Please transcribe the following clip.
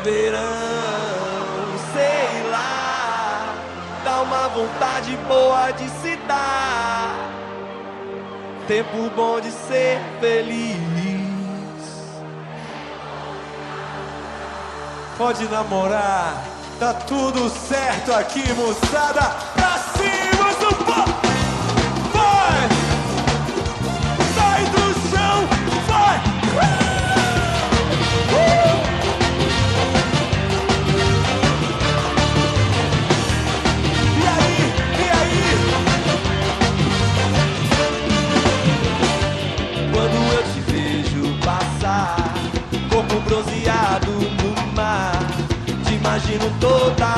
verão, sei lá, dá uma vontade boa de se dar, tempo bom de ser feliz. Pode namorar, tá tudo certo aqui, moçada. Pra cima do pó, vai! Sai do chão, vai! E aí, e aí? Quando eu te vejo passar, corpo bronzeado no mar, te imagino toda